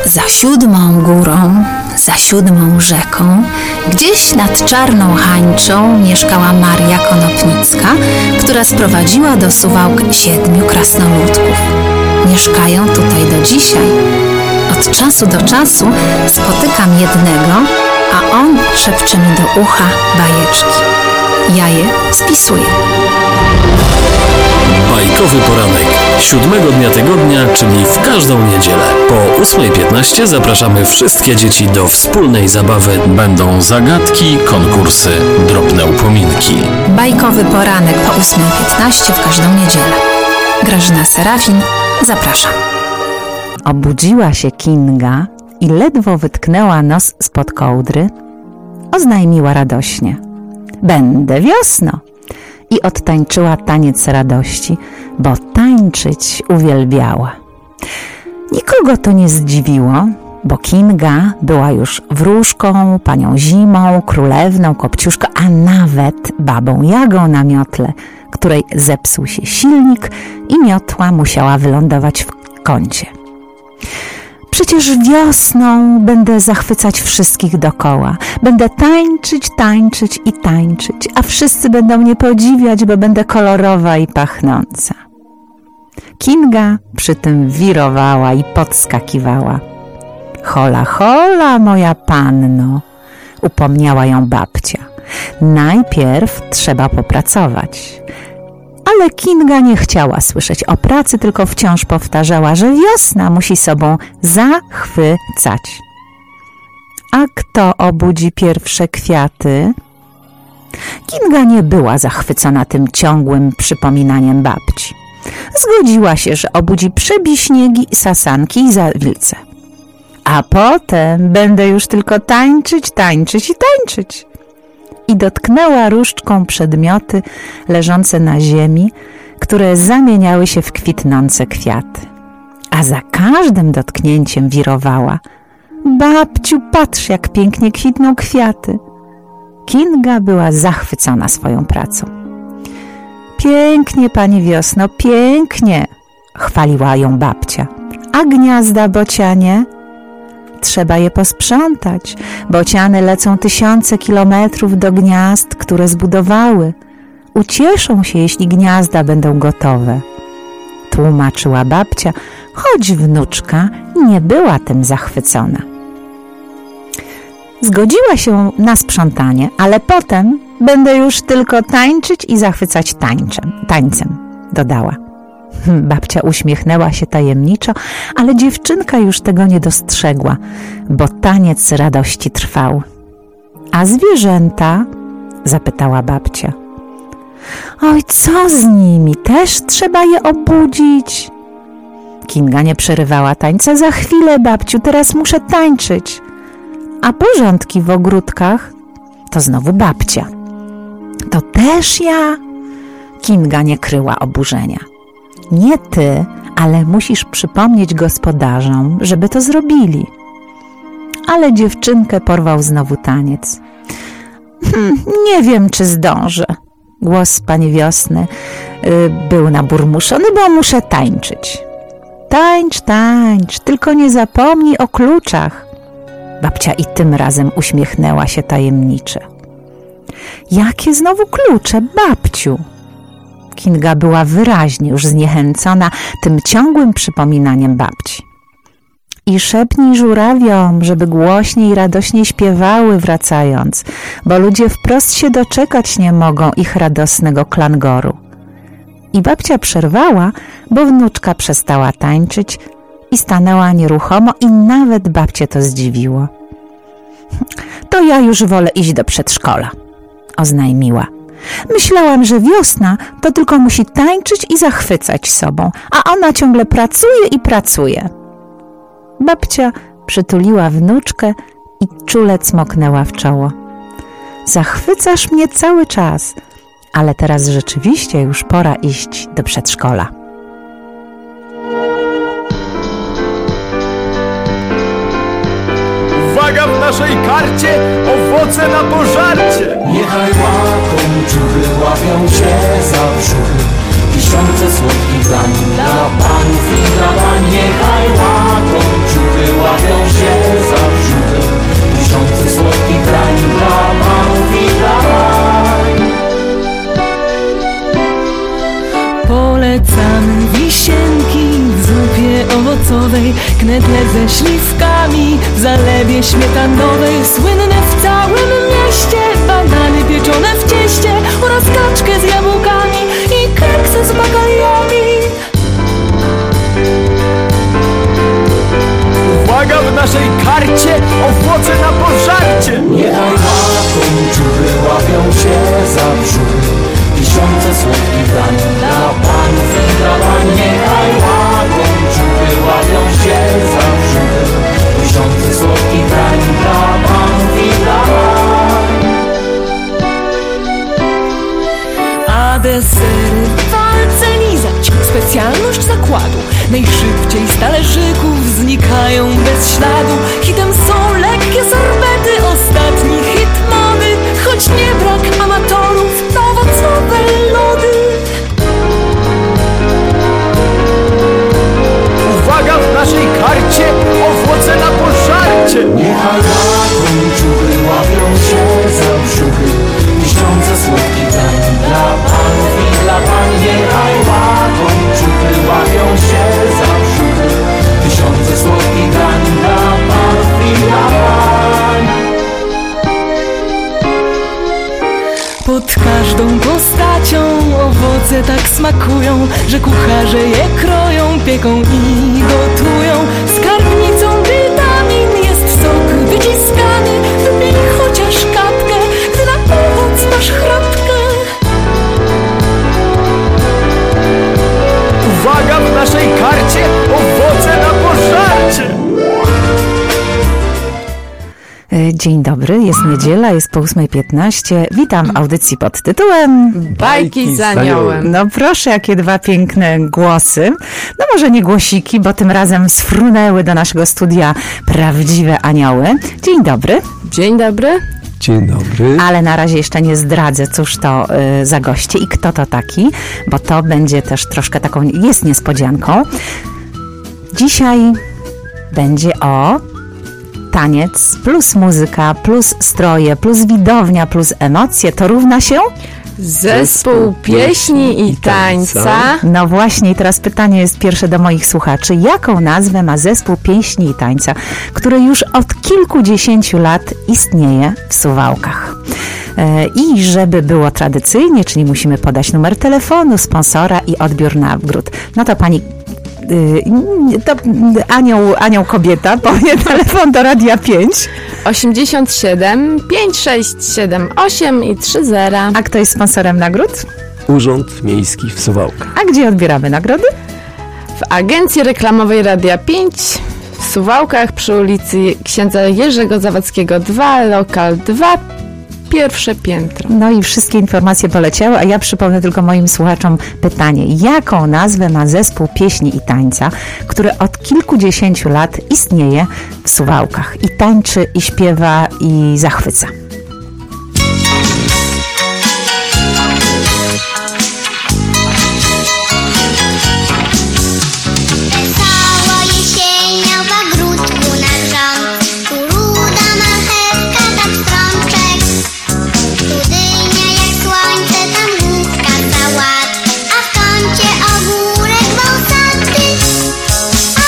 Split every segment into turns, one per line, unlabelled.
Za 7 górą, za 7 rzeką, gdzieś nad Czarną Hańczą mieszkała Maria Konopnicka, która sprowadziła do Suwałk 7 krasnoludków. Mieszkają tutaj do dzisiaj. Od czasu do czasu spotykam jednego, a on szepcze mi do ucha bajeczki. Ja je spisuję.
Bajkowy poranek 7 dnia tygodnia, czyli w każdą niedzielę. Po 8:15 zapraszamy wszystkie dzieci do wspólnej zabawy. Będą zagadki, konkursy, drobne upominki.
Bajkowy poranek po 8:15 w każdą niedzielę. Grażyna Serafin, zapraszam.
Obudziła się Kinga i ledwo wytknęła nos spod kołdry, oznajmiła radośnie: będę wiosno! I odtańczyła taniec radości, bo tańczyć uwielbiała. Nikogo to nie zdziwiło, bo Kinga była już wróżką, panią Zimą, królewną, Kopciuszką, a nawet babą Jagą na miotle, której zepsuł się silnik i miotła musiała wylądować w kącie. Przecież wiosną będę zachwycać wszystkich dokoła. Będę tańczyć, tańczyć i tańczyć, a wszyscy będą mnie podziwiać, bo będę kolorowa i pachnąca. Kinga przy tym wirowała i podskakiwała. Hola, hola, moja panno, upomniała ją babcia. Najpierw trzeba popracować. Ale Kinga nie chciała słyszeć o pracy, tylko wciąż powtarzała, że wiosna musi sobą zachwycać. A kto obudzi pierwsze kwiaty? Kinga nie była zachwycona tym ciągłym przypominaniem babci. Zgodziła się, że obudzi przebiśniegi, sasanki i zawilce. A potem będę już tylko tańczyć, tańczyć i tańczyć. I dotknęła różdżką przedmioty leżące na ziemi, które zamieniały się w kwitnące kwiaty. A za każdym dotknięciem wirowała: babciu, patrz, jak pięknie kwitną kwiaty. Kinga była zachwycona swoją pracą. Pięknie, pani wiosno, pięknie, chwaliła ją babcia. A gniazda, bocianie? Trzeba je posprzątać. Bociany lecą tysiące kilometrów do gniazd, które zbudowały. Ucieszą się, jeśli gniazda będą gotowe. Tłumaczyła babcia, choć wnuczka nie była tym zachwycona. Zgodziła się na sprzątanie, ale potem będę już tylko tańczyć i zachwycać tańcem, dodała. Babcia uśmiechnęła się tajemniczo, ale dziewczynka już tego nie dostrzegła, bo taniec radości trwał. A zwierzęta? Zapytała babcia. Oj, co z nimi? Też trzeba je obudzić. Kinga nie przerywała tańca. Za chwilę, babciu, teraz muszę tańczyć. A porządki w ogródkach? To znowu babcia. To też ja? Kinga nie kryła oburzenia. Nie ty, ale musisz przypomnieć gospodarzom, żeby to zrobili. Ale dziewczynkę porwał znowu taniec. Nie wiem, czy zdążę. Głos pani Wiosny był naburmuszony, bo muszę tańczyć. Tańcz, tańcz, tylko nie zapomnij o kluczach. Babcia i tym razem uśmiechnęła się tajemniczo. Jakie znowu klucze, babciu? Kinga była wyraźnie już zniechęcona tym ciągłym przypominaniem babci. I szepnij żurawiom, żeby głośniej i radośnie śpiewały wracając, bo ludzie wprost się doczekać nie mogą ich radosnego klangoru. I babcia przerwała, bo wnuczka przestała tańczyć i stanęła nieruchomo i nawet babcię to zdziwiło. To ja już wolę iść do przedszkola, oznajmiła. Myślałam, że wiosna to tylko musi tańczyć i zachwycać sobą, a ona ciągle pracuje i pracuje. Babcia przytuliła wnuczkę i czule cmoknęła w czoło. Zachwycasz mnie cały czas, ale teraz rzeczywiście już pora iść do przedszkola.
Uwaga, w naszej karcie owoce na pożarcie.
Niechaj łapią czuchy, łapią cię za brzuchy. Tysiące słodkich dań dla panów i dla pań. Niechaj łapią czuchy, łapią
ze śliwkami, w zalewie śmietanowej, słynne w całym mieście. Banany pieczone w cieście oraz kaczkę z jabłkami i keksy z bakaliami.
Uwaga, w naszej karcie owoce na pożarcie.
Niechaj łapią dziury, łapią się za brzuchy. Tysiące słodkich dań dla panów i dla pań. Niechaj łapią dziury, łapią się za brzuchy. Tysiące słodkich dań dla panów i dla pań.
A desery walce lizać, specjalność zakładu. Najszybciej z talerzyków znikają bez śladu. Hitem są lekkie sorbety, ostatni hit mody. Choć nie brak amatorów, to owocowe lody.
Uwaga, w naszej karcie owoce na pożarcie.
Niechaj łapią dziury, łapią się za brzuchy. Tysiące słodkich dań dla panów i dla pań. Niechaj łapią dziury, łapią się za brzuchy. Tysiące słodkich dań dla panów i dla pań.
Pod każdą postacią owoce tak smakują, że kucharze je kroją, pieką i gotują. Skarbnicą witamin jest sok wyciskany. Wypij chociaż kapkę, gdy na owoc masz chrapkę.
Uwaga, w naszej karcie owoce na pożarcie.
Dzień dobry, jest niedziela, jest po 8:15. Witam w audycji pod tytułem
Bajki z aniołem.
No proszę, jakie dwa piękne głosy. No może nie głosiki, bo tym razem sfrunęły do naszego studia prawdziwe anioły. Dzień dobry.
Dzień dobry.
Dzień dobry.
Ale na razie jeszcze nie zdradzę, cóż to za goście i kto to taki, bo to będzie też troszkę taką, jest niespodzianką. Dzisiaj będzie o taniec plus muzyka, plus stroje, plus widownia, plus emocje. To równa się?
Zespół pieśni i tańca.
No właśnie, i teraz pytanie jest pierwsze do moich słuchaczy. Jaką nazwę ma zespół pieśni i tańca, który już od kilkudziesięciu lat istnieje w Suwałkach? I żeby było tradycyjnie, czyli musimy podać numer telefonu, sponsora i odbiór nagród. No to pani to anioł kobieta powie telefon do Radia 5.
87 5678 i 30.
A kto jest sponsorem nagród?
Urząd Miejski w Suwałkach.
A gdzie odbieramy nagrody?
W agencji reklamowej Radia 5 w Suwałkach przy ulicy Księdza Jerzego Zawadzkiego 2, lokal 2, pierwsze piętro.
No i wszystkie informacje poleciały, a ja przypomnę tylko moim słuchaczom pytanie. Jaką nazwę ma zespół pieśni i tańca, który od kilkudziesięciu lat istnieje w Suwałkach i tańczy, i śpiewa, i zachwyca?
Wesoło jesienią w ogródku na grząd, tu ruda marchewka, tam strączek, tu dynia jak słońce, tam główka sałat, a w kącie ogórek wąsaty.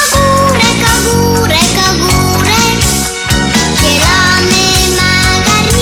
Ogórek, ogórek, ogórek, zielony ma garniturek.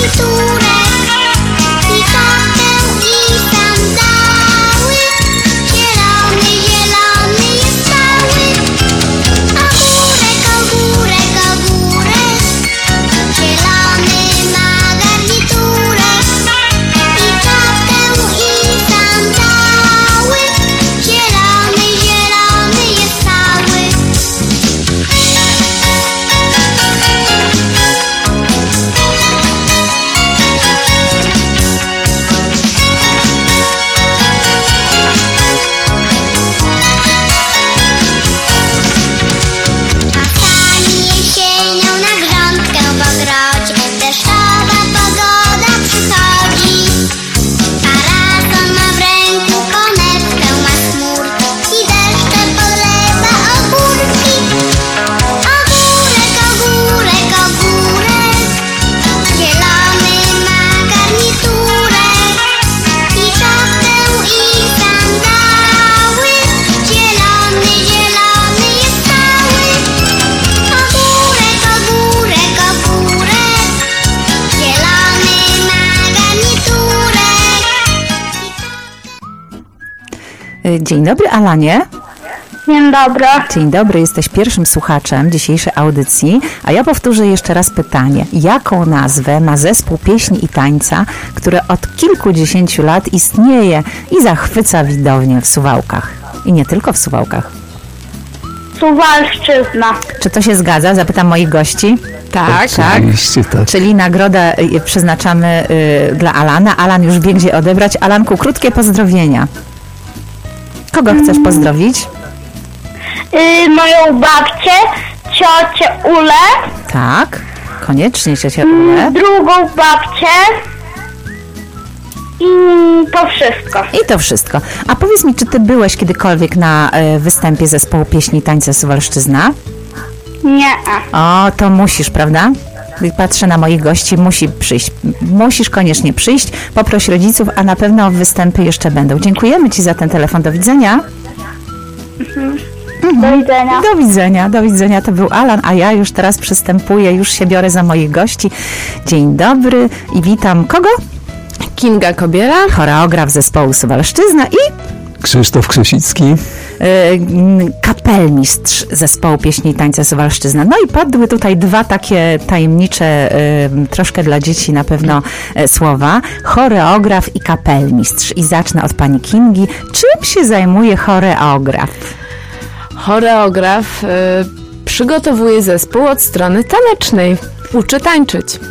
Dzień dobry, Alanie.
Dzień dobry.
Dzień dobry, jesteś pierwszym słuchaczem dzisiejszej audycji, a ja powtórzę jeszcze raz pytanie. Jaką nazwę ma zespół pieśni i tańca, który od kilkudziesięciu lat istnieje i zachwyca widownię w Suwałkach? I nie tylko w Suwałkach.
Suwalszczyzna.
Czy to się zgadza? Zapytam moich gości.
Tak.
Oczywiście tak.
Czyli nagrodę przeznaczamy dla Alana. Alan już wie, gdzie odebrać. Alanku, krótkie pozdrowienia. Kogo chcesz pozdrowić?
Moją babcię, ciocię Ulę,
Tak, koniecznie ciocię Ulę.
drugą babcię i to wszystko.
I to wszystko. A powiedz mi, czy ty byłeś kiedykolwiek na występie zespołu pieśni i tańca Suwalszczyzna?
Nie.
O, to musisz, prawda? Patrzę na moich gości, musi przyjść. Musisz koniecznie przyjść, poproś rodziców, a na pewno występy jeszcze będą. Dziękujemy Ci za ten telefon. Do widzenia.
Do widzenia.
Do widzenia, do widzenia. To był Alan, a ja już teraz przystępuję, już się biorę za moich gości. Dzień dobry i witam kogo?
Kinga Kobiela.
Choreograf zespołu Suwalszczyzna i
Krzysztof Krzesicki.
kapelmistrz zespołu pieśni i tańca Suwalszczyzna. No i padły tutaj dwa takie tajemnicze, troszkę dla dzieci na pewno słowa. Choreograf i kapelmistrz. I zacznę od pani Kingi. Czym się zajmuje choreograf?
Choreograf przygotowuje zespół od strony tanecznej. Uczy tańczyć.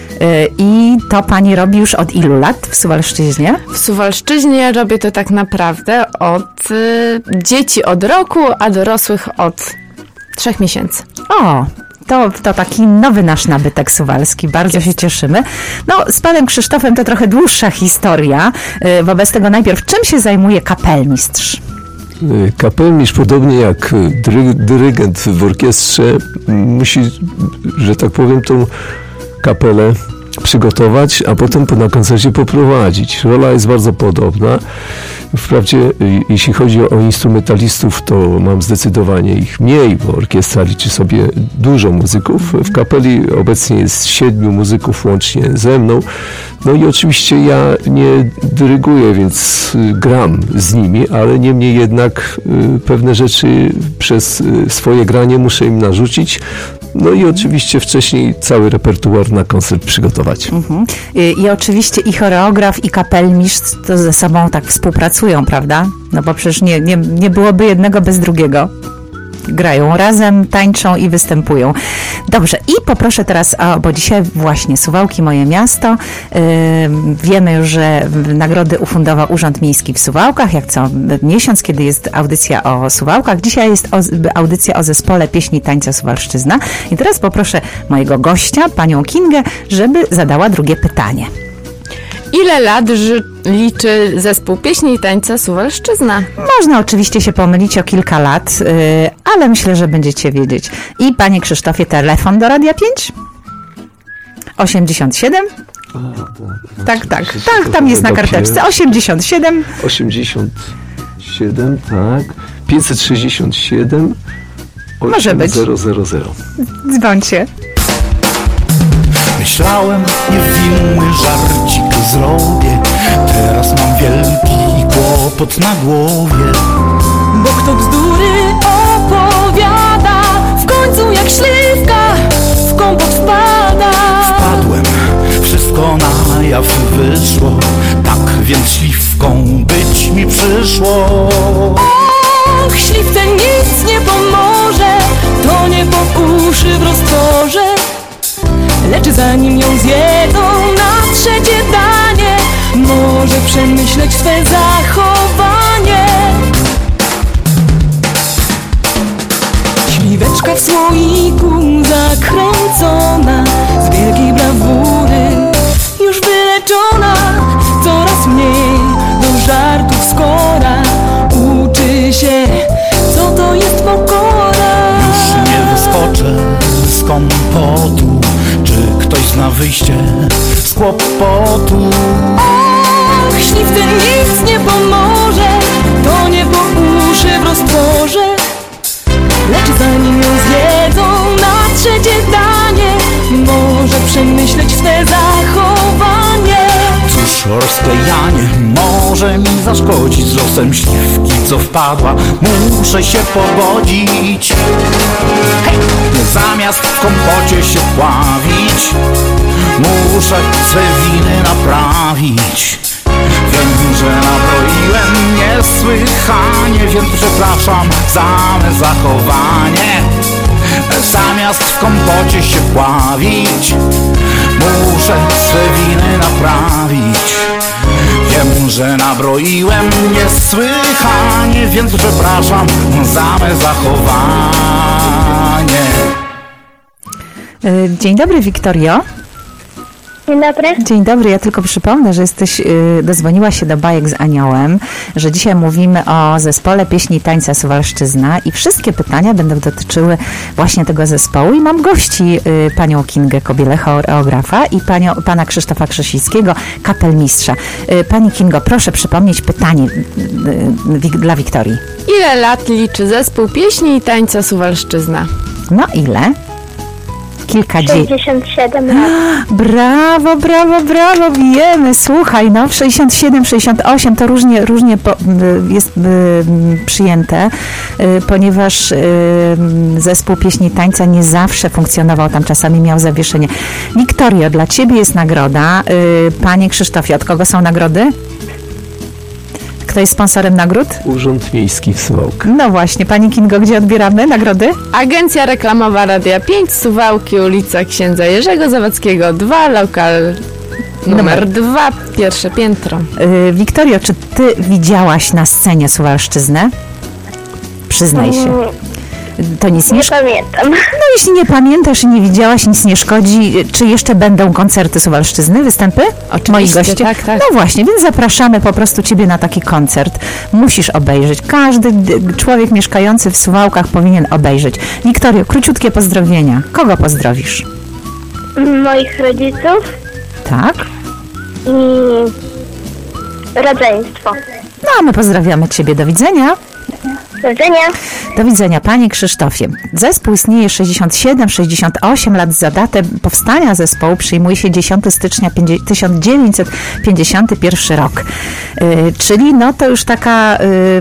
I to pani robi już od ilu lat w Suwalszczyźnie?
W Suwalszczyźnie robię to tak naprawdę od dzieci od roku, a dorosłych od 3 miesięcy.
O, to taki nowy nasz nabytek suwalski. Bardzo się cieszymy. No, z panem Krzysztofem to trochę dłuższa historia. Wobec tego najpierw, czym się zajmuje kapelmistrz?
Kapelmistrz, podobnie jak dyrygent w orkiestrze, musi, że tak powiem, tą kapelę przygotować, a potem na koncercie poprowadzić. Rola jest bardzo podobna. Wprawdzie, jeśli chodzi o instrumentalistów, to mam zdecydowanie ich mniej, bo orkiestra liczy sobie dużo muzyków. W kapeli obecnie jest 7 muzyków łącznie ze mną. No i oczywiście ja nie dyryguję, więc gram z nimi, ale niemniej jednak pewne rzeczy przez swoje granie muszę im narzucić. No i oczywiście wcześniej cały repertuar na koncert przygotować.
I oczywiście i choreograf, i kapelmistrz to ze sobą tak współpracują, prawda? No bo przecież nie byłoby jednego bez drugiego. Grają razem, tańczą i występują. Dobrze, i poproszę teraz, bo dzisiaj właśnie Suwałki, moje miasto. Wiemy już, że nagrody ufundował Urząd Miejski w Suwałkach, jak co miesiąc, kiedy jest audycja o Suwałkach. Dzisiaj jest audycja o zespole pieśni i tańca Suwalszczyzna. I teraz poproszę mojego gościa, panią Kingę, żeby zadała drugie pytanie.
Ile lat liczy zespół pieśni i tańca Suwalszczyzna?
Można oczywiście się pomylić o kilka lat, ale myślę, że będziecie wiedzieć. I panie Krzysztofie, telefon do Radia 5? 87? Tak, tam jest na karteczce. 87.
87, tak. 567.
Może być.
000.
Dzwońcie.
Myślałem, niewinny żarcik zrobię. Teraz mam wielki kłopot na głowie.
Bo kto bzdury opowiada, w końcu jak śliwka w kompot wpada.
Padłem, wszystko na jaw wyszło. Tak więc śliwką być mi przyszło.
Och, śliwce nic nie pomoże, to nie po uszy w roztworze. Lecz zanim ją zjedzą na trzecie danie, może przemyśleć swe zachowanie. Śliweczka w słoiku zakręcona, z wielkiej brawury już wyleczona. Coraz mniej do żartów skora, uczy się, co to jest pokora.
Już nie wyskoczę z kompotu. Czy ktoś zna wyjście z kłopotu?
Och, śliwce nic nie pomoże, to nie po uszy w roztworze. Lecz zanim ją zjedzą na trzecie danie, może przemyśleć swe zachowanie.
Cóż, rozklejanie może może mi zaszkodzić z losem śliwki, co wpadła. Muszę się pogodzić. Hej! Zamiast w kompocie się pławić, muszę swe winy naprawić. Wiem, że nabroiłem niesłychanie, więc przepraszam za me zachowanie. Zamiast w kompocie się pławić, muszę swe winy naprawić. Wiem, że nabroiłem niesłychanie, więc przepraszam za me zachowanie.
Dzień dobry, Wiktorio.
Dzień dobry.
Dzień dobry, ja tylko przypomnę, że dozwoniła się do Bajek z Aniołem, że dzisiaj mówimy o zespole pieśni i tańca Suwalszczyzna i wszystkie pytania będą dotyczyły właśnie tego zespołu i mam gości panią Kingę Kobielę, choreografa i pana Krzysztofa Krzesińskiego, kapelmistrza. Pani Kingo, proszę przypomnieć pytanie dla Wiktorii.
Ile lat liczy zespół pieśni i tańca Suwalszczyzna?
No ile? Kilkadziesiąt.
67 lat.
Brawo, brawo, brawo, wiemy. Słuchaj, no 67, 68 to różnie jest przyjęte, ponieważ zespół pieśni i tańca nie zawsze funkcjonował, tam czasami miał zawieszenie. Wiktorio, dla ciebie jest nagroda. Panie Krzysztofie, od kogo są nagrody? Kto jest sponsorem nagród?
Urząd Miejski w Suwałkach.
No właśnie, pani Kingo, gdzie odbieramy nagrody?
Agencja Reklamowa Radia 5, Suwałki, ulica Księdza Jerzego Zawadzkiego 2, lokal numer 2, pierwsze piętro.
Wiktorio, czy ty widziałaś na scenie Suwalszczyznę? Przyznaj się. To nic nie
Nie
szkodzi.
pamiętam.
No jeśli nie pamiętasz i nie widziałaś, nic nie szkodzi. Czy jeszcze będą koncerty Suwalszczyzny, występy?
Oczywiście,
Moi goście?
tak, tak.
No właśnie, więc zapraszamy po prostu ciebie na taki koncert. Musisz obejrzeć. Każdy człowiek mieszkający w Suwałkach powinien obejrzeć. Wiktorio, króciutkie pozdrowienia. Kogo pozdrowisz?
Moich rodziców
Tak?
i rodzeństwo.
No a my pozdrawiamy ciebie. Do widzenia.
Do widzenia.
Do widzenia, panie Krzysztofie. Zespół istnieje 67-68 lat. Za datę powstania zespołu przyjmuje się 10 stycznia 1951 rok. Czyli no to już taka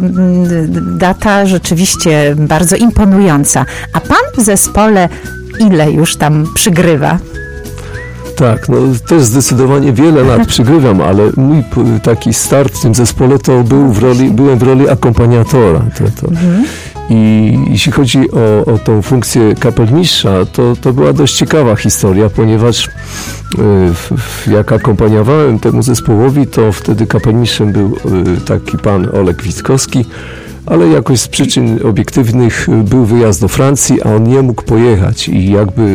data rzeczywiście bardzo imponująca. A pan w zespole ile już tam przygrywa?
Tak, no też zdecydowanie wiele lat przygrywam, ale mój taki start w tym zespole to byłem w roli akompaniatora. I jeśli chodzi o tą funkcję kapelmistrza, to była dość ciekawa historia, ponieważ jak akompaniowałem temu zespołowi, to wtedy kapelmistrzem był taki pan Olek Witkowski, ale jakoś z przyczyn obiektywnych był wyjazd do Francji, a on nie mógł pojechać i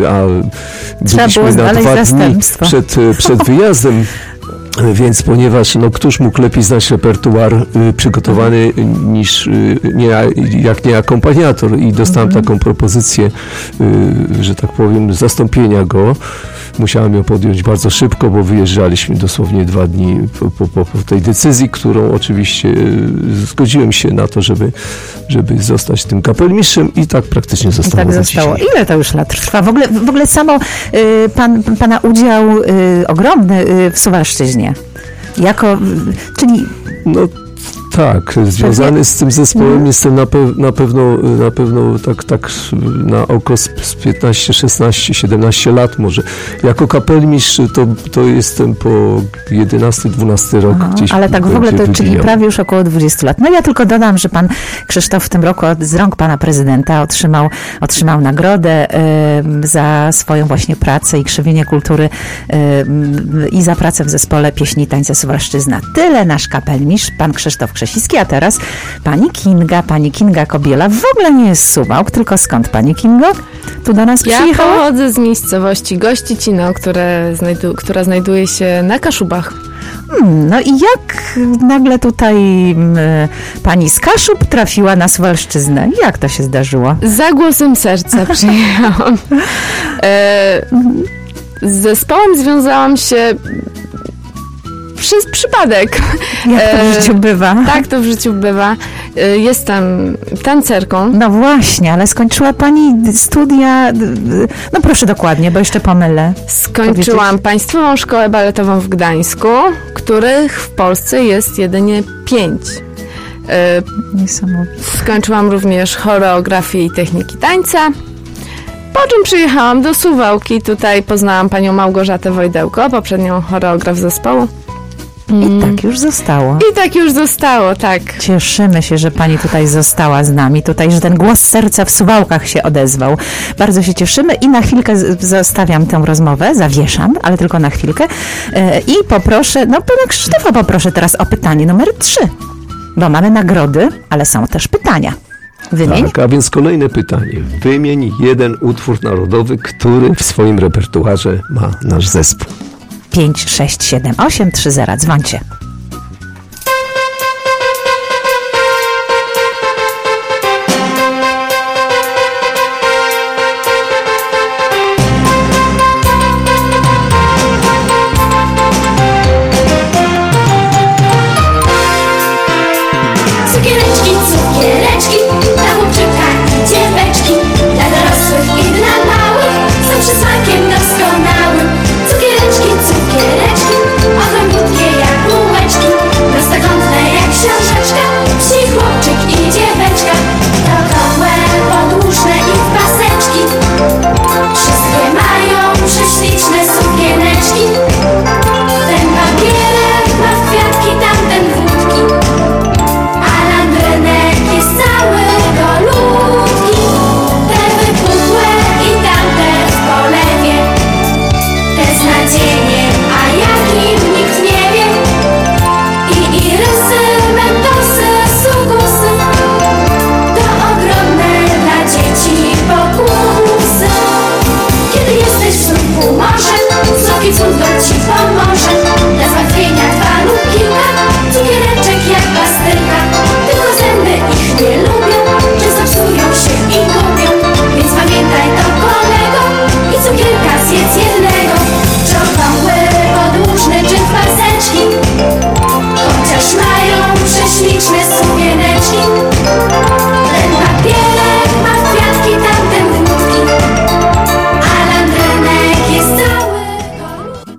byliśmy na 2 dni przed wyjazdem. Więc ponieważ któż mógł lepiej znać repertuar przygotowany jak nie akompaniator i dostałem taką propozycję, że tak powiem, zastąpienia go. Musiałem ją podjąć bardzo szybko, bo wyjeżdżaliśmy dosłownie 2 dni po tej decyzji, którą oczywiście zgodziłem się na to, żeby zostać tym kapelmistrzem i tak praktycznie zostało.
Tak zostało. Ile to już lat trwa? W ogóle samo pana udział ogromny w Suwalszczyźnie. Czyli...
No tak, związany z tym zespołem jestem na pewno tak na okres 15, 16, 17 lat może. Jako kapelmistrz to jestem po 11, 12 rok gdzieś.
Ale tak w ogóle to, czyli prawie już około 20 lat. No ja tylko dodam, że pan Krzysztof w tym roku z rąk pana prezydenta otrzymał nagrodę za swoją właśnie pracę i krzewienie kultury i za pracę w zespole pieśni i tańca Suwalszczyzna. Tyle nasz kapelmistrz, pan Krzysztof Krzesiński, a teraz pani Kinga Kobiela w ogóle nie jest z Suwałk, tylko skąd pani Kingo? Tu do nas
Ja
przyjechała?
pochodzę z miejscowości Gościcino, która znajduje się na Kaszubach.
No i jak nagle tutaj pani z Kaszub trafiła na Suwalszczyznę? Jak to się zdarzyło?
Za głosem serca przyjechałam. Z zespołem związałam się przez przypadek.
Jak to w życiu bywa.
Tak to w życiu bywa. Jestem tancerką.
No właśnie, ale skończyła pani studia, no proszę dokładnie, bo jeszcze pomylę.
Skończyłam Państwową Szkołę Baletową w Gdańsku, których w Polsce jest jedynie 5.
Niesamowite.
Skończyłam również choreografię i techniki tańca. Po czym przyjechałam do Suwałki. Tutaj poznałam panią Małgorzatę Wojdełko, poprzednią choreograf zespołu.
I tak już zostało.
I tak już zostało, tak.
Cieszymy się, że pani tutaj została z nami, tutaj, że ten głos serca w Suwałkach się odezwał. Bardzo się cieszymy i na chwilkę zostawiam tę rozmowę, zawieszam, ale tylko na chwilkę. I poproszę, no pana Krzysztofa poproszę teraz o pytanie numer 3, bo mamy nagrody, ale są też pytania. Wymień.
Tak, a więc kolejne pytanie. Wymień jeden utwór narodowy, który w swoim repertuarze ma nasz zespół.
5, 6, 7, 8, 3, 0, dzwońcie.